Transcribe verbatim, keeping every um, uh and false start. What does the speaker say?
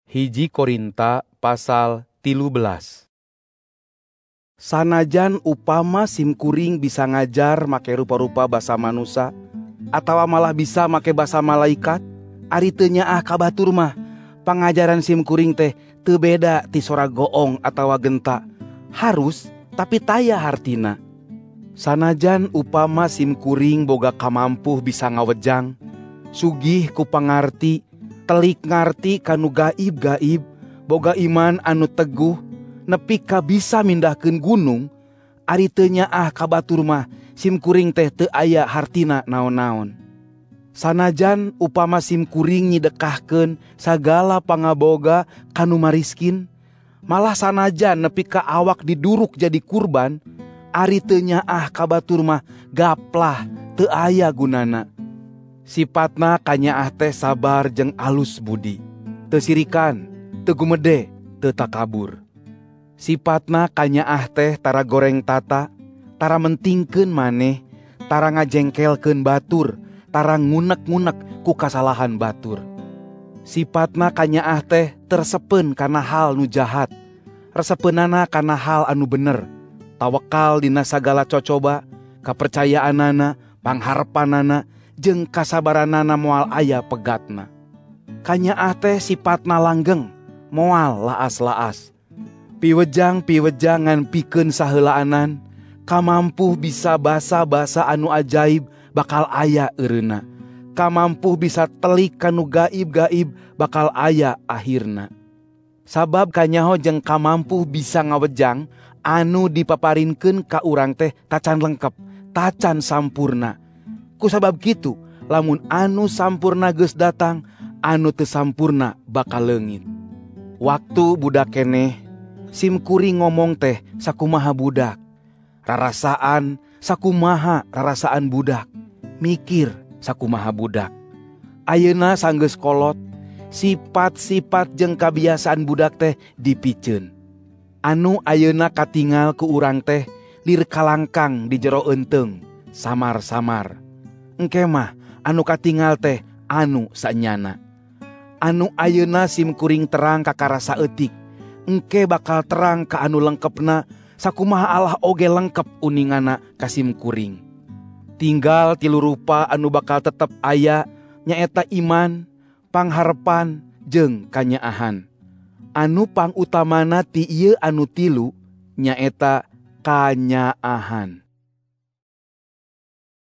Hiji Korinta pasal tilu belas. Sanajan upama simkuring bisa ngajar make rupa-rupa basa manusia, atawa malah bisa make basa malaikat, ari teu nyaah ka batur mah pangajaran simkuring teh teu beda ti sora goong atawa genta, harus tapi taya hartina. Sanajan upama simkuring boga kamampuh bisa ngawejang, sugih ku pangarti, telik ngarti kanu gaib-gaib, boga iman anu teguh, nepi ka bisa mindahkeun gunung, ari teu nyaah ka batur mah simkuring teh teu aya hartina naon-naon. Sanajan upama simkuring nyidekahkeun sagala pangaboga kanu mariskin, malah sanajan nepi ka awak diduruk jadi kurban, ari teu nyaah ka batur mah gaplah teu aya gunana. Sipatna kanyaah teh sabar jeung alus budi, teu sirikan, teu gumede, teu takabur. Sipatna kanyaah teh tara goreng tata, tara mentingkeun maneh, tara ngajengkelkeun batur, tara ngunek-ngunek ku kasalahan batur. Sipatna kanyaah teh tersepeun kana hal nu jahat, resepeunana kana hal anu bener, tawakal dina sagala cocoba, kapercayaanana, pangharepanana, jeung kasabaranana moal aya pegatna. Kanyaah teh sipatna langgeng, moal laas-laas. Piwejang-piwejang ngan pikeun saheulaanan, kamampuh bisa basa-basa anu ajaib bakal aya eureuna. Kamampuh bisa telik kanu gaib-gaib bakal aya ahirna. Sabab kanyaho jeung kamampuh bisa ngawejang anu dipaparinkeun ka urang teh tacan lengkep, tacan sampurna. Kusabab kitu, lamun anu sampurna geus datang, anu teu sampurna bakal leungit. Waktu budak keneh, simkuring ngomong teh sakumaha budak. Rarasaan sakumaha rarasaan budak. Mikir sakumaha budak. Ayeuna sanggeus kolot, sifat-sifat jeung kabiasaan budak teh dipiceun. Anu ayeuna katingal ku urang teh lir kalangkang di jero euteung, samar-samar. Engke mah anu katingal teh anu sanyana. Anu ayeuna simkuring terang ka karasa eutik, engke bakal terang ka anu lengkepna, sakumaha Allah oge lengkep uningana ka simkuring. Tinggal tilu rupa anu bakal tetep aya, nyaeta iman, pangharepan, jeung kanyaahan. Anu pangutamana ti ieu anu tilu nyaeta kanyaahan.